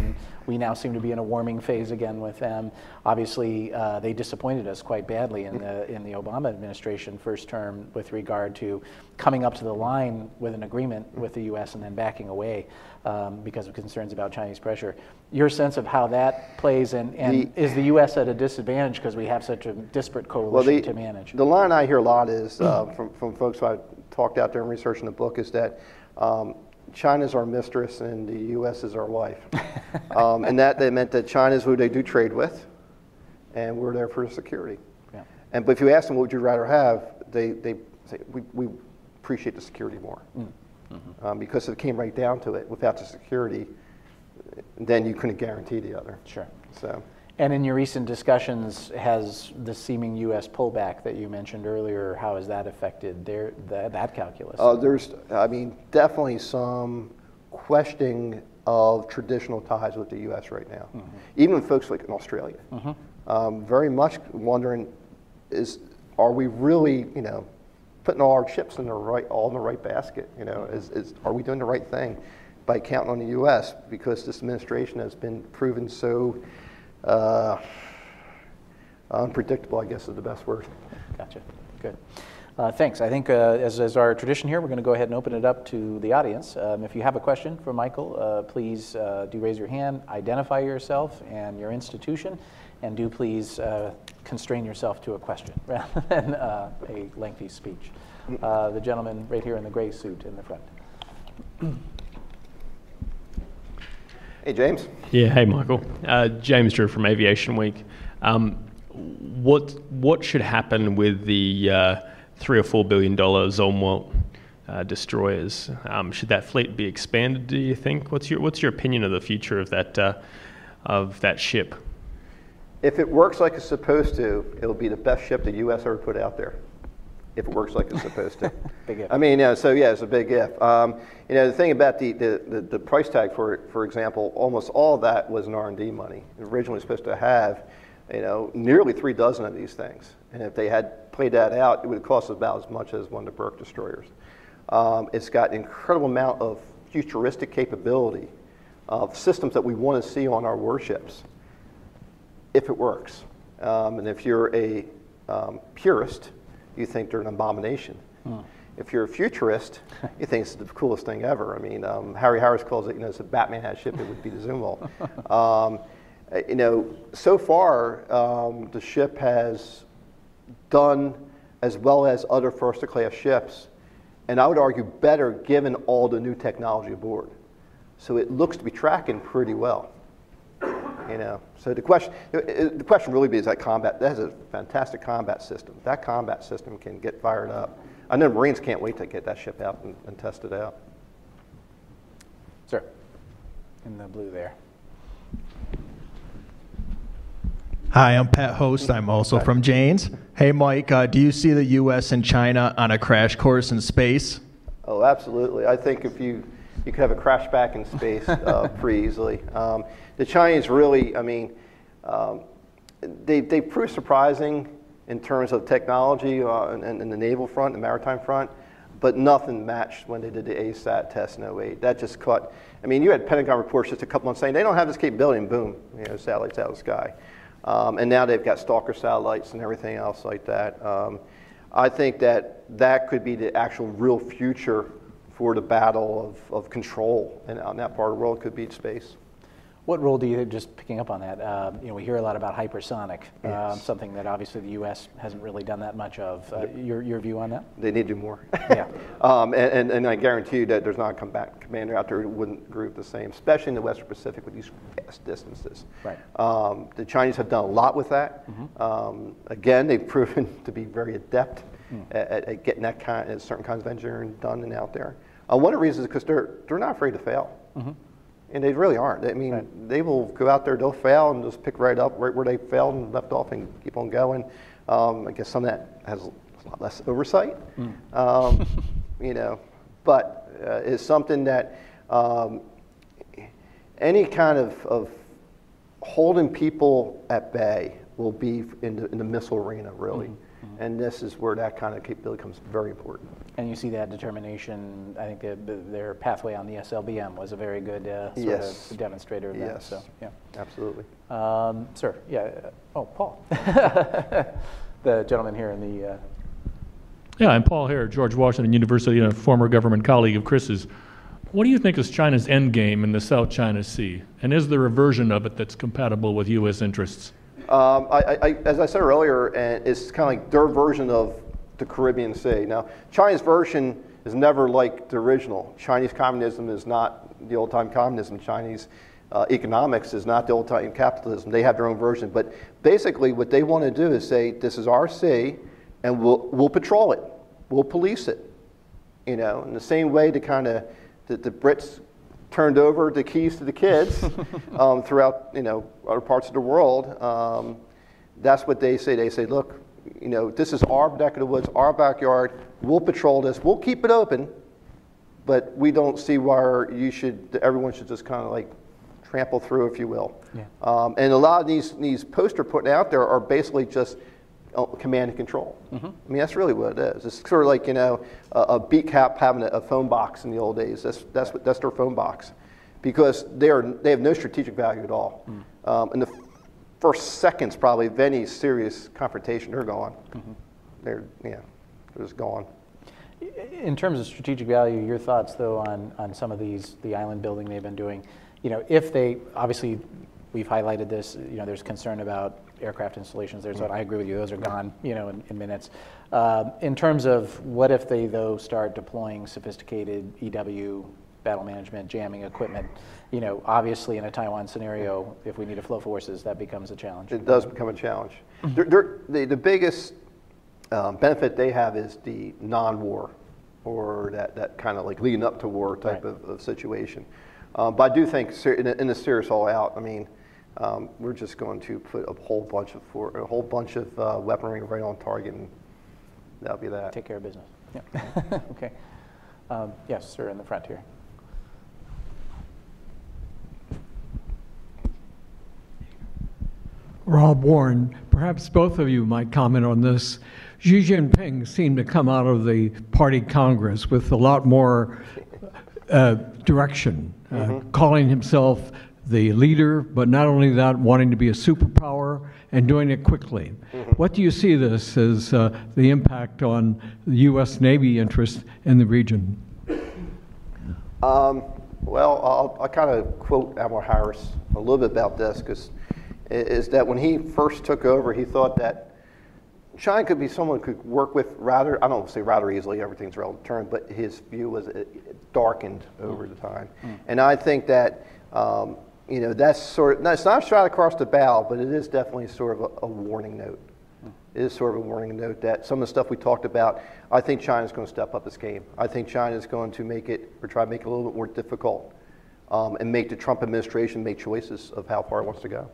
we now seem to be in a warming phase again with them. Obviously, uh, they disappointed us quite badly in the in the Obama administration first term with regard to coming up to the line with an agreement with the U S and then backing away um, because of concerns about Chinese pressure. Your sense of how that plays, and, and the, is the U S at a disadvantage because we have such a disparate coalition well, the, to manage? The line I hear a lot is uh, from, from folks who I've talked out there and researched in the book is that um, China's our mistress and the U S is our wife. um, and that they meant that China's who they do trade with, and we're there for security. Yeah. And but if you ask them what would you rather have, they, they say we, we appreciate the security more. Mm. Mm-hmm. um, because if it came right down to it, without the security, then you couldn't guarantee the other. Sure. So. And in your recent discussions, has the seeming U S pullback that you mentioned earlier, how has that affected their, that, that calculus? Uh, there's, I mean, definitely some questioning of traditional ties with the U S right now. Mm-hmm. Even folks like in Australia, mm-hmm. um, very much wondering, is are we really, you know, putting all our chips in the right, all in the right basket? You know, mm-hmm. is, is are we doing the right thing by counting on the U S? Because this administration has been proven so uh, unpredictable, I guess is the best word. Gotcha. Good. Uh, thanks. I think uh, as is our tradition here, we're going to go ahead and open it up to the audience. Um, if you have a question for Michael, uh, please uh, do raise your hand, identify yourself and your institution, and do please uh, constrain yourself to a question rather than uh, a lengthy speech. Uh, the gentleman right here in the gray suit in the front. Hey, James. Yeah, hey, Michael. Uh, James Drew from Aviation Week. Um, what what should happen with the uh, three or four billion dollar Zumwalt uh, destroyers? Um, should that fleet be expanded? Do you think? What's your what's your opinion of the future of that uh, of that ship? If it works like it's supposed to, it'll be the best ship the U S ever put out there. If it works like it's supposed to. Big if. I mean, yeah, so yeah, it's a big if. Um, you know, the thing about the, the, the, the price tag for it, for example, almost all of that was an R and D money. It originally was supposed to have, you know, nearly three dozen of these things. And if they had played that out, it would have cost about as much as one of the Burke destroyers. Um, it's got an incredible amount of futuristic capability of systems that we want to see on our warships, if it works. Um, and if you're a um, purist, you think they're an abomination. Hmm. If you're a futurist, you think it's the coolest thing ever. I mean, um, Harry Harris calls it, you know, if a Batman had a ship, it would be the Zumwalt. um, you know, so far, um, the ship has done as well as other first-class ships, and I would argue better given all the new technology aboard. So it looks to be tracking pretty well. You know, so the question, the question really is that combat. That is a fantastic combat system. That combat system can get fired up. I know Marines can't wait to get that ship out and, and test it out. Sir, in the blue there. Hi, I'm Pat Host. I'm also from Janes. Hey, Mike, uh, do you see the U S and China on a crash course in space? Oh, absolutely. I think if you you could have a crash back in space uh, pretty easily. Um, the Chinese really, I mean, um, they they proved surprising in terms of technology uh, in, in the naval front, the maritime front, but nothing matched when they did the A SAT test in oh eight. That just caught. I mean, you had Pentagon reports just a couple months saying they don't have this capability, and boom, you know, satellites out of the sky. Um, and now they've got Stalker satellites and everything else like that. Um, I think that that could be the actual real future for the battle of, of control in, in that part of the world. Could be space. What role do you, just picking up on that, uh, you know, we hear a lot about hypersonic, Yes. um, something that obviously the U S hasn't really done that much of. Uh, your, your view on that? They need to do more. Yeah. um, and, and, and I guarantee you that there's not a combat commander out there who wouldn't agree with the same, especially in the Western Pacific with these vast distances. Right. Um, the Chinese have done a lot with that. Mm-hmm. um, again, they've proven to be very adept mm. at, at getting that kind, at certain kinds of engineering done and out there. Uh, one of the reasons is because they're, they're not afraid to fail. Mm-hmm. And they really aren't. I mean, right. They will go out there, they'll fail, and just pick right up right where they failed and left off and keep on going. Um, I guess some of that has a lot less oversight, mm. um, you know, but uh, is something that um, any kind of, of holding people at bay will be in the, in the missile arena, really. Mm. Mm-hmm. And this is where that kind of capability becomes very important. And you see that determination. I think the, the, their pathway on the S L B M was a very good uh, sort yes. of demonstrator of that. Yes, so, yeah. absolutely. Um, sir, yeah. Oh, Paul. The gentleman here in the... Uh, Yeah, I'm Paul Hare, George Washington University, and a former government colleague of Chris's. What do you think is China's end game in the South China Sea? And is there a version of it that's compatible with U S interests? Um, I, I, as I said earlier, and it's kind of like their version of the Caribbean Sea. Now, China's version is never like the original. Chinese communism is not the old-time communism. Chinese uh, economics is not the old-time capitalism. They have their own version. But basically, what they want to do is say, this is our sea, and we'll, we'll patrol it. We'll police it. You know, in the same way to kind of that the Brits turned over the keys to the kids um, throughout, you know, other parts of the world. Um, that's what they say. They say, look, you know, this is our neck of the woods, our backyard. We'll patrol this. We'll keep it open, but we don't see why you should. Everyone should just kind of like trample through, if you will. Yeah. Um, and a lot of these these posts they're putting out there are basically just command and control. Mm-hmm. I mean, that's really what it is. It's sort of like, you know, a, a beat cap having a, a phone box in the old days. That's that's what that's their phone box, because they are they have no strategic value at all. Mm. Um, in the f- first seconds, probably of any serious confrontation, they're gone. Mm-hmm. They're yeah, they're just gone. In terms of strategic value, your thoughts though on on some of these the island building they've been doing. You know, if they obviously. We've highlighted this, you know, there's concern about aircraft installations there, so I agree with you, those are gone, you know, in, in minutes. Um, in terms of what if they, though, start deploying sophisticated E W, battle management, jamming equipment, you know, obviously in a Taiwan scenario, if we need to flow forces, that becomes a challenge. It does become a challenge. they're, they're, the, the biggest um, benefit they have is the non-war, or that, that kind of like leading up to war type right. of, of situation. Um, but I do think in a, in a serious all out, I mean, Um, we're just going to put a whole bunch of for, a whole bunch of uh, weaponry right on target, and that'll be that. Take care of business. Yeah. Okay. Um, yes, sir, in the front here. Rob Warren, perhaps both of you might comment on this. Xi Jinping seemed to come out of the party Congress with a lot more uh, direction, uh, mm-hmm. calling himself the leader, but not only that, wanting to be a superpower and doing it quickly. Mm-hmm. What do you see this as uh, the impact on the U S Navy interest in the region? Um, well, I'll, I'll kind of quote Admiral Harris a little bit about this, because is that when he first took over, he thought that China could be someone who could work with rather, I don't say rather easily, everything's a relative term, but his view was it darkened over the time. Mm. And I think that um, You know, that's sort of, no, it's not a shot across the bow, but it is definitely sort of a, a warning note. It is sort of a warning note that some of the stuff we talked about, I think China's going to step up its game. I think China's going to make it, or try to make it a little bit more difficult, um, and make the Trump administration make choices of how far it wants to go.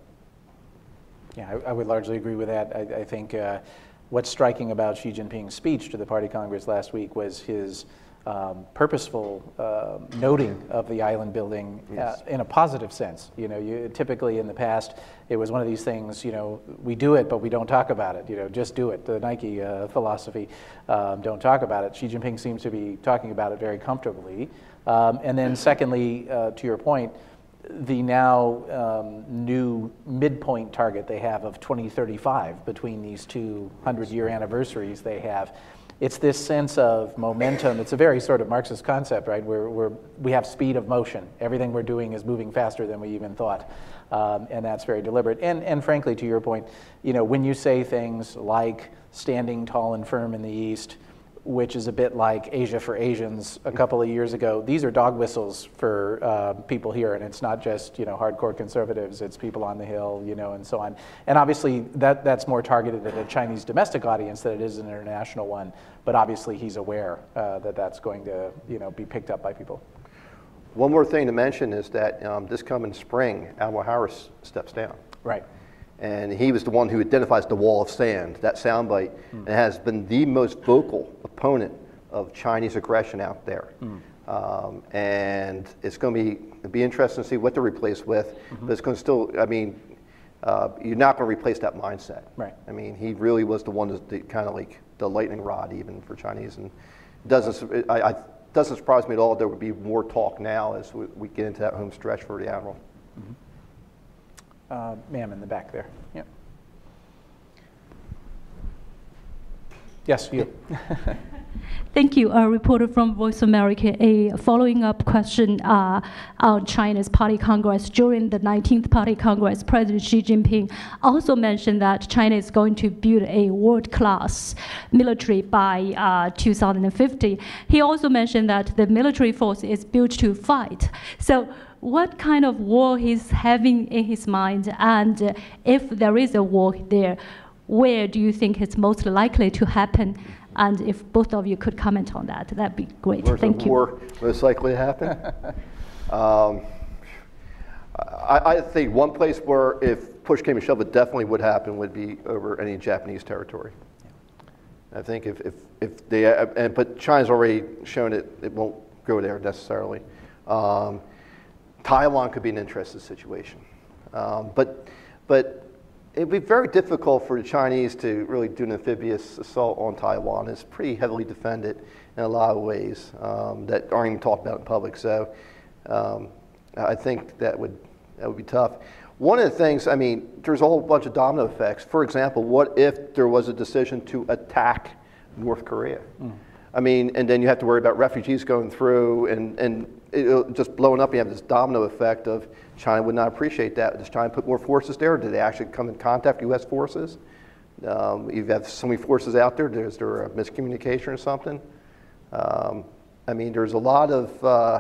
Yeah, I, I would largely agree with that. I, I think uh, what's striking about Xi Jinping's speech to the Party Congress last week was his Um, purposeful uh, noting of the island building uh, yes. in a positive sense. You know, you, typically in the past, it was one of these things, you know, we do it, but we don't talk about it. You know, just do it. The Nike uh, philosophy, um, don't talk about it. Xi Jinping seems to be talking about it very comfortably. Um, and then secondly, uh, to your point, the now um, new midpoint target they have of twenty thirty-five between these two hundred-year anniversaries they have. It's this sense of momentum. It's a very sort of Marxist concept, right? We're, we're, we have speed of motion. Everything we're doing is moving faster than we even thought. Um, and that's very deliberate. And, and frankly, to your point, you know, when you say things like standing tall and firm in the East, which is a bit like Asia for Asians a couple of years ago, these are dog whistles for uh, people here, and it's not just, you know, hardcore conservatives, it's people on the Hill, you know, and so on. And obviously that, that's more targeted at a Chinese domestic audience than it is an international one, but obviously he's aware uh, that that's going to, you know, be picked up by people. One more thing to mention is that um, this coming spring, Admiral Harris steps down. Right. And he was the one who identifies the wall of sand, that soundbite, mm. and has been the most vocal opponent of Chinese aggression out there. Mm. Um, and it's going to be be interesting to see what they're replaced with, mm-hmm. but it's going to still, I mean, uh, you're not going to replace that mindset. Right. I mean, he really was the one that, that kind of like the lightning rod even for Chinese, and doesn't I, I doesn't surprise me at all. There would be more talk now as we, we get into that home stretch for the admiral. Mm-hmm. uh, ma'am in the back there. Yeah. Yes, you. Thank you. A reporter from Voice of America. A following-up question uh, on China's Party Congress. During the nineteenth Party Congress, President Xi Jinping also mentioned that China is going to build a world-class military by uh, two thousand fifty. He also mentioned that the military force is built to fight. So what kind of war he's having in his mind, and uh, if there is a war there, where do you think it's most likely to happen? And if both of you could comment on that, that'd be great. Where's Thank the you. war most likely to happen? um, I, I think one place where if push came to shove, it definitely would happen would be over any Japanese territory. I think if, if, if they, and, but China's already shown it, it won't go there necessarily. Um, Taiwan could be an interesting situation. Um, but, but it'd be very difficult for the Chinese to really do an amphibious assault on Taiwan. It's pretty heavily defended in a lot of ways um, that aren't even talked about in public. So um, I think that would, that would be tough. One of the things, I mean, there's a whole bunch of domino effects. For example, what if there was a decision to attack North Korea? Mm. I mean, and then you have to worry about refugees going through and, and it just blowing up. You have this domino effect of China would not appreciate that. Does China put more forces there? Do they actually come in contact with U S forces? Um, you have so many forces out there. Is there a miscommunication or something? Um, I mean, there's a lot of uh,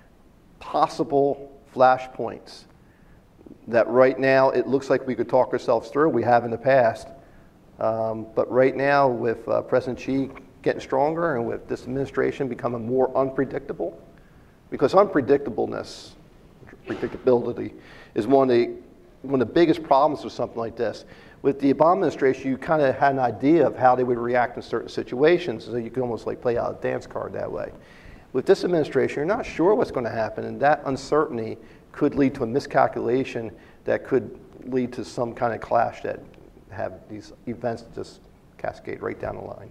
possible flashpoints that right now it looks like we could talk ourselves through. We have in the past. Um, but right now, with uh, President Xi getting stronger and with this administration becoming more unpredictable, because unpredictableness, predictability, is one of the one of the biggest problems with something like this. With the Obama administration, you kind of had an idea of how they would react in certain situations, so you could almost like play out a dance card that way. With this administration, you're not sure what's going to happen, and that uncertainty could lead to a miscalculation that could lead to some kind of clash that have these events just cascade right down the line.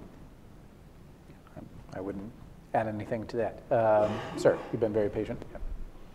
I wouldn't add anything to that. Um, sir, you've been very patient. Yeah.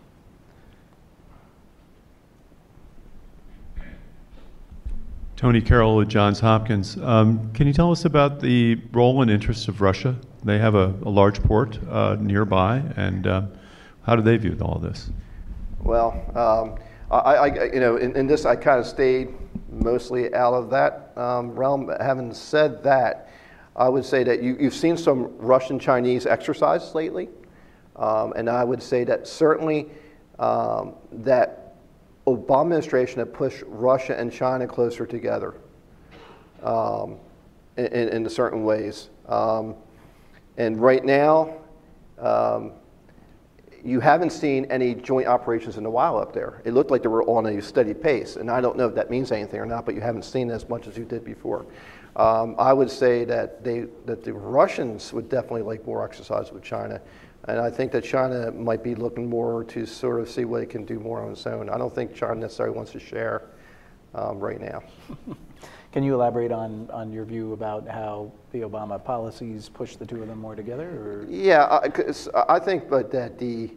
Tony Carroll with Johns Hopkins. Um, can you tell us about the role and interests of Russia? They have a, a large port uh, nearby, and uh, how do they view all this? Well, um, I, I, you know, in, in this, I kind of stayed mostly out of that um, realm. Having said that, I would say that you, you've seen some Russian-Chinese exercises lately, um, and I would say that certainly um, that Obama administration had pushed Russia and China closer together um, in, in certain ways. Um, and right now, um, you haven't seen any joint operations in a while up there. It looked like they were on a steady pace, and I don't know if that means anything or not, but you haven't seen as much as you did before. Um, I would say that they that the Russians would definitely like more exercise with China, and I think that China might be looking more to sort of see what it can do more on its own. I don't think China necessarily wants to share um, right now. Can you elaborate on, on your view about how the Obama policies push the two of them more together? Or? Yeah, I, 'cause I think but that the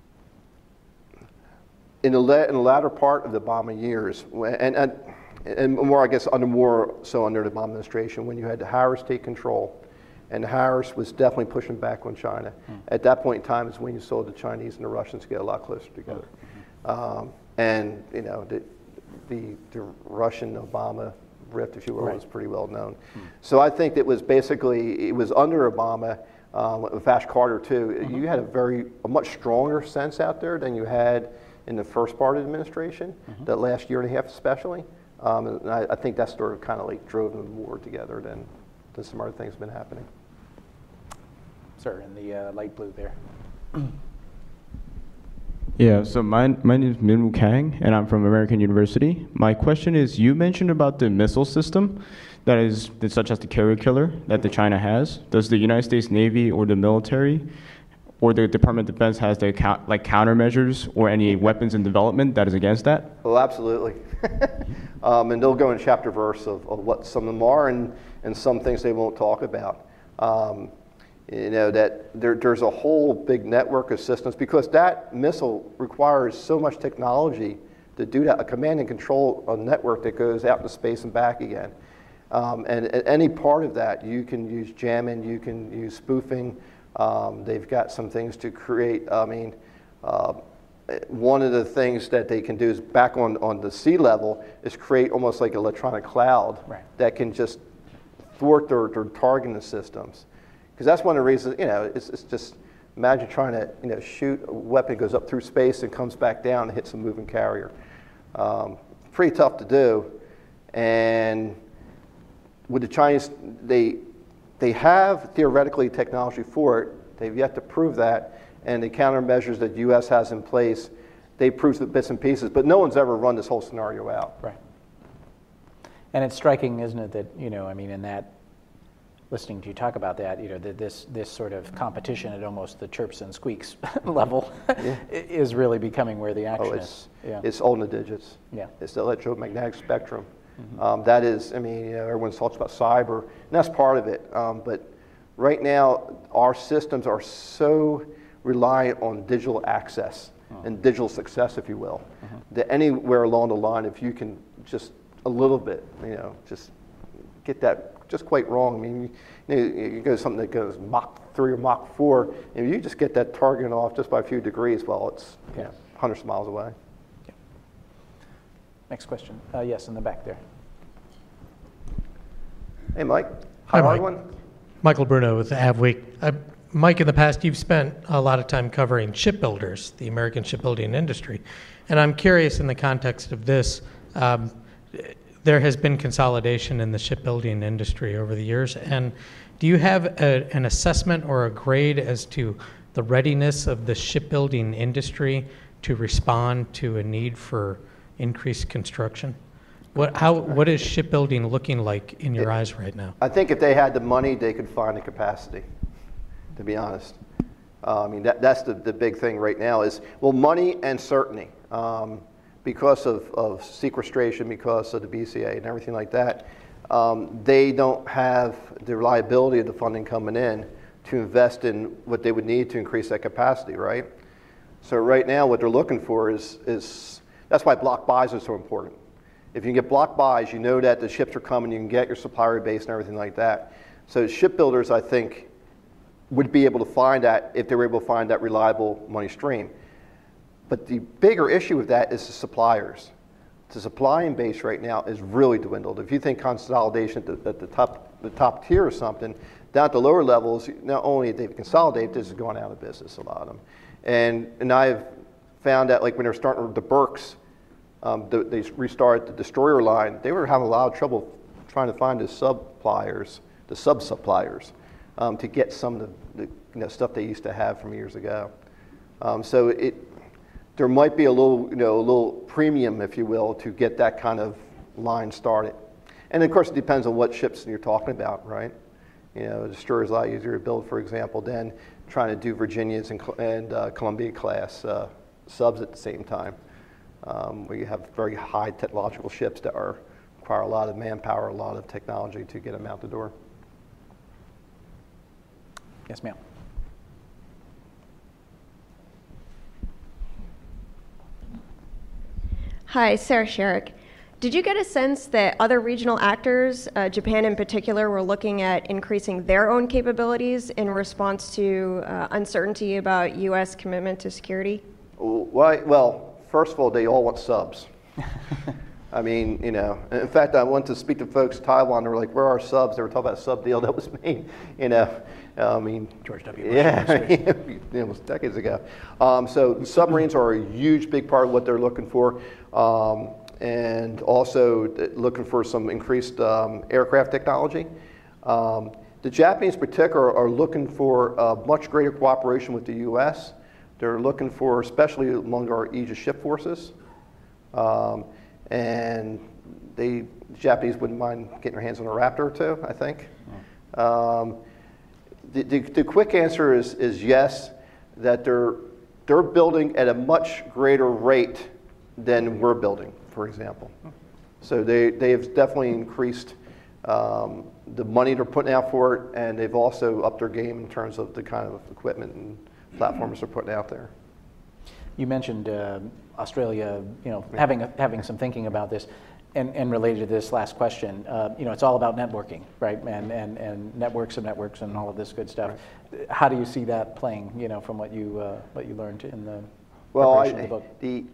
in the, la in the latter part of the Obama years, and, and and more I guess under more so under the Obama administration, when you had Harris take control, and Harris was definitely pushing back on China. Mm. At that point in time is when you saw the Chinese and the Russians get a lot closer together. Mm-hmm. um, and you know the, the the Russian Obama rift, if you will, right. was pretty well known. Mm. So I think it was basically, it was under Obama, um, with Ash Carter too, mm-hmm. you had a very, a much stronger sense out there than you had in the first part of the administration, mm-hmm. that last year and a half especially. Um, and I, I think that sort of kind of like drove them more together than, than some other things have been happening. Sir, in the uh, light blue there. Yeah, so my, my name is Minwoo Kang, and I'm from American University. My question is, you mentioned about the missile system that is, such as the Carrier Killer that the China has. Does the United States Navy or the military or the Department of Defense has the count, like countermeasures or any weapons in development that is against that? Oh, absolutely. um, and they'll go in chapter verse of, of what some of them are and, and some things they won't talk about. Um, you know, that there, there's a whole big network of systems because that missile requires so much technology to do that, a command and control a network that goes out into space and back again. Um, and at any part of that, you can use jamming, you can use spoofing. Um, they've got some things to create. I mean, uh, one of the things that they can do is back on, on the sea level is create almost like an electronic cloud Right. that can just thwart their, their targeting systems. Because that's one of the reasons, you know, it's, it's just, imagine trying to, you know, shoot a weapon that goes up through space and comes back down and hits a moving carrier. Um, pretty tough to do. And with the Chinese, they, they have theoretically technology for it. They've yet to prove that. And the countermeasures that the U S has in place, they prove the bits and pieces. But no one's ever run this whole scenario out. Right. And it's striking, isn't it, that, you know, I mean, in that, listening to you talk about that, you know, that this, this sort of competition at almost the chirps and squeaks level Yeah. is really becoming where the action Oh, is. it's, Yeah. it's all in the digits. Yeah. It's the electromagnetic spectrum. Mm-hmm. um, that is, I mean, you know, everyone talks about cyber, and that's part of it. Um, but right now, our systems are so reliant on digital access oh. and digital success, if you will, mm-hmm. that anywhere along the line, if you can just a little bit, you know, just get that just quite wrong. I mean, you, know, you go to something that goes Mach three or Mach four, and you just get that target off just by a few degrees, well, it's you know, hundreds of miles away. Yeah. Next question. Uh, yes, in the back there. Hey, Mike. Hi, Hi, Mike. everyone. Michael Bruno with Avweek. Uh, Mike, in the past, you've spent a lot of time covering shipbuilders, the American shipbuilding industry. And I'm curious in the context of this, um, there has been consolidation in the shipbuilding industry over the years. And do you have a, an assessment or a grade as to the readiness of the shipbuilding industry to respond to a need for increased construction? What, how, what is shipbuilding looking like in your it, eyes right now? I think if they had the money, they could find the capacity, to be honest. Uh, I mean, that, that's the, the big thing right now is, well, money and certainty. Um, because of, of sequestration, because of the B C A and everything like that, um, they don't have the reliability of the funding coming in to invest in what they would need to increase that capacity, right? So right now what they're looking for is, is that's why block buys are so important. If you can get block buys, you know that the ships are coming, you can get your supplier base and everything like that. So shipbuilders, I think, would be able to find that if they were able to find that reliable money stream. But the bigger issue with that is the suppliers. The supplying base right now is really dwindled. If you think consolidation at the, at the top, the top tier or something, down at the lower levels, not only they've consolidated, this is going out of business, a lot of them. And, and I've found that like when they're starting with the Burks, um, the, they restarted the destroyer line, they were having a lot of trouble trying to find the suppliers, the sub-suppliers, um, to get some of the, the you know, stuff they used to have from years ago. Um, so it, there might be a little, you know, a little premium, if you will, to get that kind of line started. And of course, it depends on what ships you're talking about, right? You know, a destroyer is a lot easier to build, for example, than trying to do Virginias and, and uh, Columbia class uh, subs at the same time, um, where you have very high technological ships that are require a lot of manpower, a lot of technology to get them out the door. Yes, ma'am. Hi, Sarah Sherrick. Did you get a sense that other regional actors, uh, Japan in particular, were looking at increasing their own capabilities in response to uh, uncertainty about U S commitment to security? Well, well, first of all, they all want subs. I mean, you know, in fact, I went to speak to folks in Taiwan, they were like, where are our subs? They were talking about a sub deal that was made, you know. I mean, George W. Bush. Yeah, I mean, it was decades ago. Um, so submarines are a huge, big part of what they're looking for. Um, and also looking for some increased um, aircraft technology. Um, the Japanese in particular are looking for uh, much greater cooperation with the U S. They're looking for, especially among our Aegis ship forces. Um, and they, the Japanese wouldn't mind getting their hands on a Raptor or two, I think. Um, the, the, the quick answer is, is yes. that they're, they're building at a much greater rate than we're building, for example. So they, they have definitely increased um, the money they're putting out for it, and they've also upped their game in terms of the kind of equipment and platforms they're putting out there. You mentioned uh, Australia, you know, having having some thinking about this, and, and related to this last question, uh, you know, it's all about networking, right? And, and and networks of networks and all of this good stuff. Right. How do you see that playing? You know, from what you uh, what you learned in the well, preparation I, of the book. The,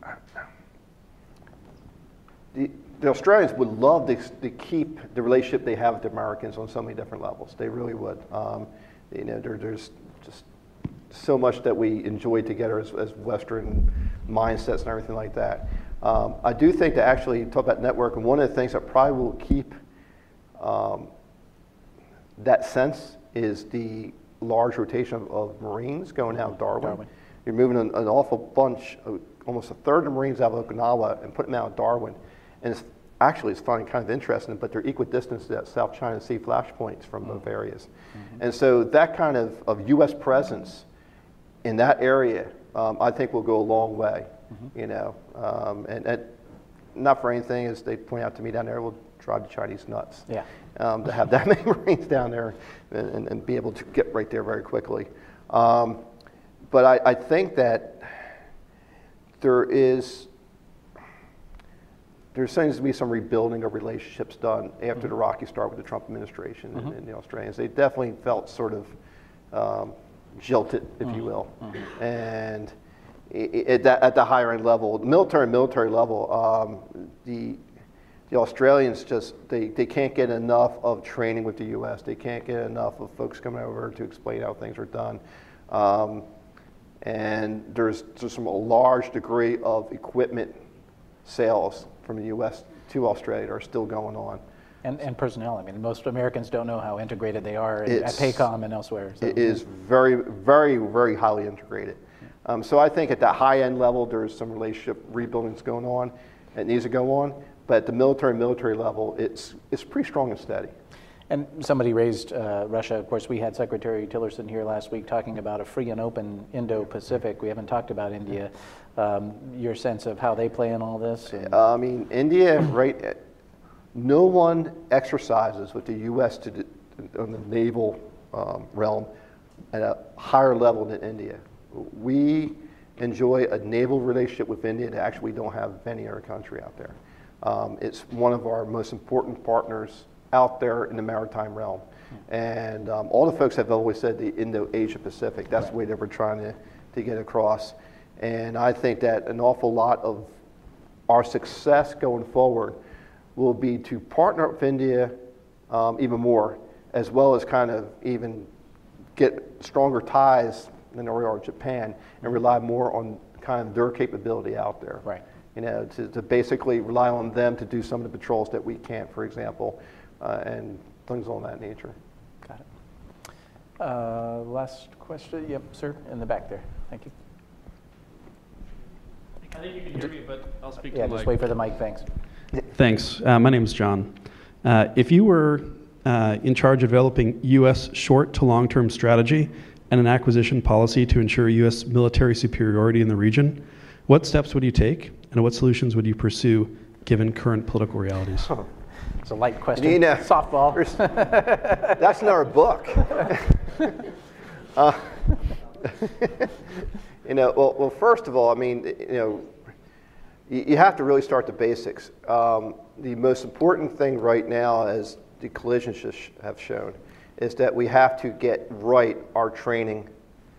the the Australians would love to, to keep the relationship they have with the Americans on so many different levels. They really would. Um, you know, there, there's just so much that we enjoy together as, as Western mindsets and everything like that. Um, I do think that actually, talk about network, and one of the things that probably will keep um, that sense is the large rotation of, of Marines going out of Darwin. Darwin. You're moving an, an awful bunch, of, almost a third of the Marines out of Okinawa and putting them out of Darwin. And it's actually, it's finding kind of interesting, but they're equidistant to that South China Sea flashpoints from mm-hmm. both areas. Mm-hmm. And so that kind of, of U S presence in that area, um, I think will go a long way, mm-hmm. you know. Um, and, and not for anything, as they point out to me down there, will drive the Chinese nuts. Yeah. Um, to have that many Marines down there and, and, and be able to get right there very quickly. Um, but I, I think that there is, there seems to be some rebuilding of relationships done after mm-hmm. the rocky start with the Trump administration mm-hmm. and, and the Australians. They definitely felt sort of um, jilted, if mm-hmm. you will. Mm-hmm. And it, it, at the higher end level, military military level, um, the the Australians just, they, they can't get enough of training with the U S. They can't get enough of folks coming over to explain how things are done. Um, and there's just some, a large degree of equipment sales from the U S to Australia that are still going on. And, and personnel. I mean, most Americans don't know how integrated they are at PACOM and elsewhere. So. It is very, very, very highly integrated. Um, so I think at that high end level, there's some relationship rebuilding that's going on. It needs to go on. But at the military military level, it's it's pretty strong and steady. And somebody raised uh, Russia. Of course, we had Secretary Tillerson here last week talking about a free and open Indo-Pacific. We haven't talked about India. Um, your sense of how they play in all this? Uh, I mean, India, right? No one exercises with the U S to the, on the naval um, realm at a higher level than India. We enjoy a naval relationship with India that actually we don't have with any other country out there. Um, it's one of our most important partners out there in the maritime realm. And um, all the folks have always said the Indo-Asia Pacific. That's the way that we're trying to, to get across. And I think that an awful lot of our success going forward will be to partner with India um, even more, as well as kind of even get stronger ties than we are with Japan and rely more on kind of their capability out there. Right. You know, to, to basically rely on them to do some of the patrols that we can't, for example, uh, and things on that nature. Got it. Uh, last question. Yep, sir, in the back there. Thank you. I think you can hear me, but I'll speak to yeah, the mic. just wait for the mic. Thanks. Thanks. Uh, my name is John. Uh, if you were uh, in charge of developing U S short to long-term strategy and an acquisition policy to ensure U S military superiority in the region, what steps would you take? And what solutions would you pursue given current political realities? Oh, it's a light question. Nina, softball. That's not our book. uh, you know, well, well, first of all, I mean, you know, you, you have to really start the basics. Um, the most important thing right now, as the collisions sh- have shown, is that we have to get right our training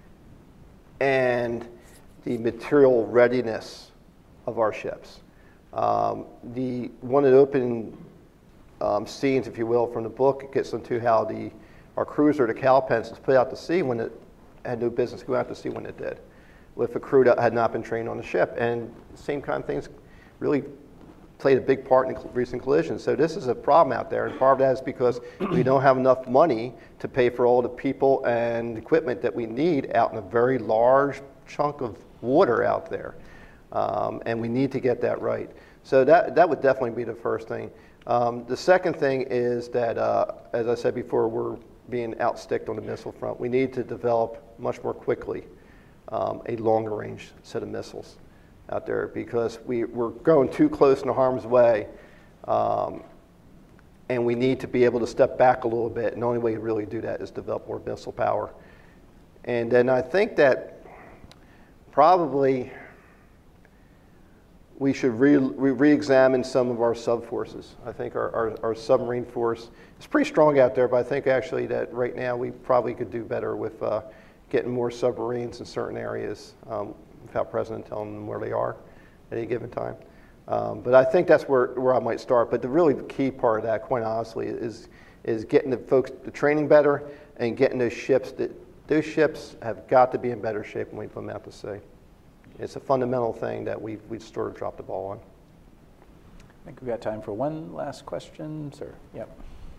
and the material readiness of our ships. Um, the one of the open um, scenes, if you will, from the book gets into how the our cruiser, the Cowpens, was put out to sea when it had no business going out to sea when it did, with a crew that had not been trained on the ship. And the same kind of things really played a big part in recent collisions. So this is a problem out there, and part of that is because we don't have enough money to pay for all the people and equipment that we need out in a very large chunk of water out there. Um, and we need to get that right. So that, that would definitely be the first thing. Um, the second thing is that, uh, as I said before, we're being outsticked on the missile front. We need to develop much more quickly um, a longer range set of missiles out there, because we, we're going too close into harm's way, um, and we need to be able to step back a little bit, and the only way to really do that is develop more missile power. And then I think that probably we should re, re, re-examine some of our sub-forces. I think our, our, our submarine force is pretty strong out there, but I think actually that right now we probably could do better with uh, getting more submarines in certain areas um, without President telling them where they are at any given time. Um, but I think that's where, where I might start. But the really the key part of that, quite honestly, is, is getting the folks, the training better, and getting those ships, that, those ships have got to be in better shape when we put them out to sea. It's a fundamental thing that we've, we've sort of dropped the ball on. I think we've got time for one last question, sir. Yep.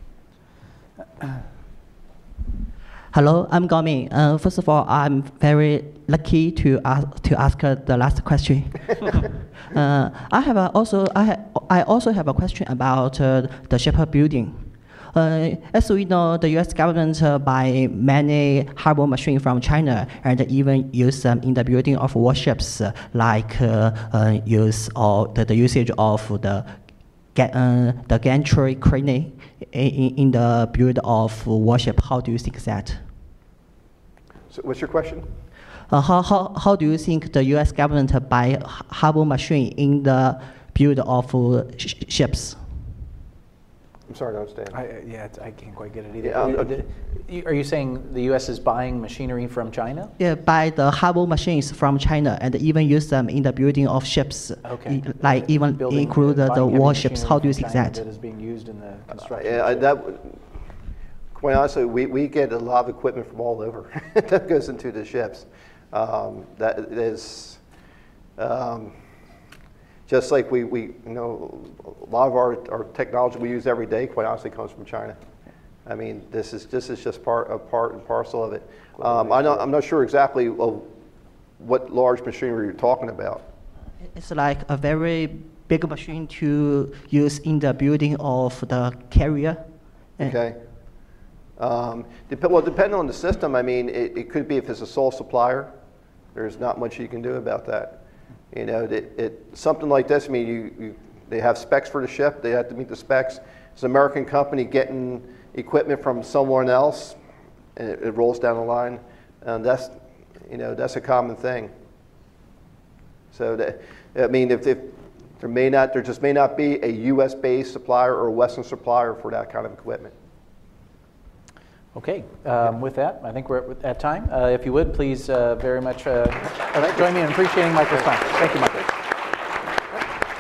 Hello, I'm Gomi. Uh, first of all, I'm very lucky to ask to ask uh, the last question. uh, I have a also I ha I also have a question about uh, the shipbuilding. Uh, as we know, the U S government uh, buy many harbor machines from China and even use them in the building of warships, uh, like uh, uh, use or the, the usage of the uh, the gantry crane in, in the build of warship. How do you think that? So what's your question? Uh, how, how, how do you think the U S government buy harbor machine in the build of uh, sh ships? I'm sorry, I don't understand. I, yeah, it's, I can't quite get it either. Yeah, I'm, I'm, Are you saying the U S is buying machinery from China? Yeah, buy the harbor machines from China and even use them in the building of ships. Okay. Like even Building, include uh, the, the buying heavy warships. How do you machinery think from China that? That is being used in the uh, construction. yeah, I, that, quite honestly, we, we get a lot of equipment from all over that goes into the ships. Um, that is, um, just like we, we, you know, a lot of our, our technology we use every day, quite honestly, comes from China. I mean, this is, this is just part, a part and parcel of it. Um, I don't, I'm not sure exactly of what large machinery you're talking about. It's like a very big machine to use in the building of the carrier. Okay. Um, dep well, depending on the system, I mean, it, it could be if it's a sole supplier, there's not much you can do about that. You know, it, it, something like this, I mean, you, you, they have specs for the ship, they have to meet the specs. It's an American company getting equipment from someone else, and it, it rolls down the line. And that's, you know, that's a common thing. So, that, I mean, if, if there may not, there just may not be a U S based supplier or a Western supplier for that kind of equipment. Okay, um, with that, I think we're at time. Uh, if you would, please uh, very much uh, join me in appreciating Michael's time. Thank you, Michael.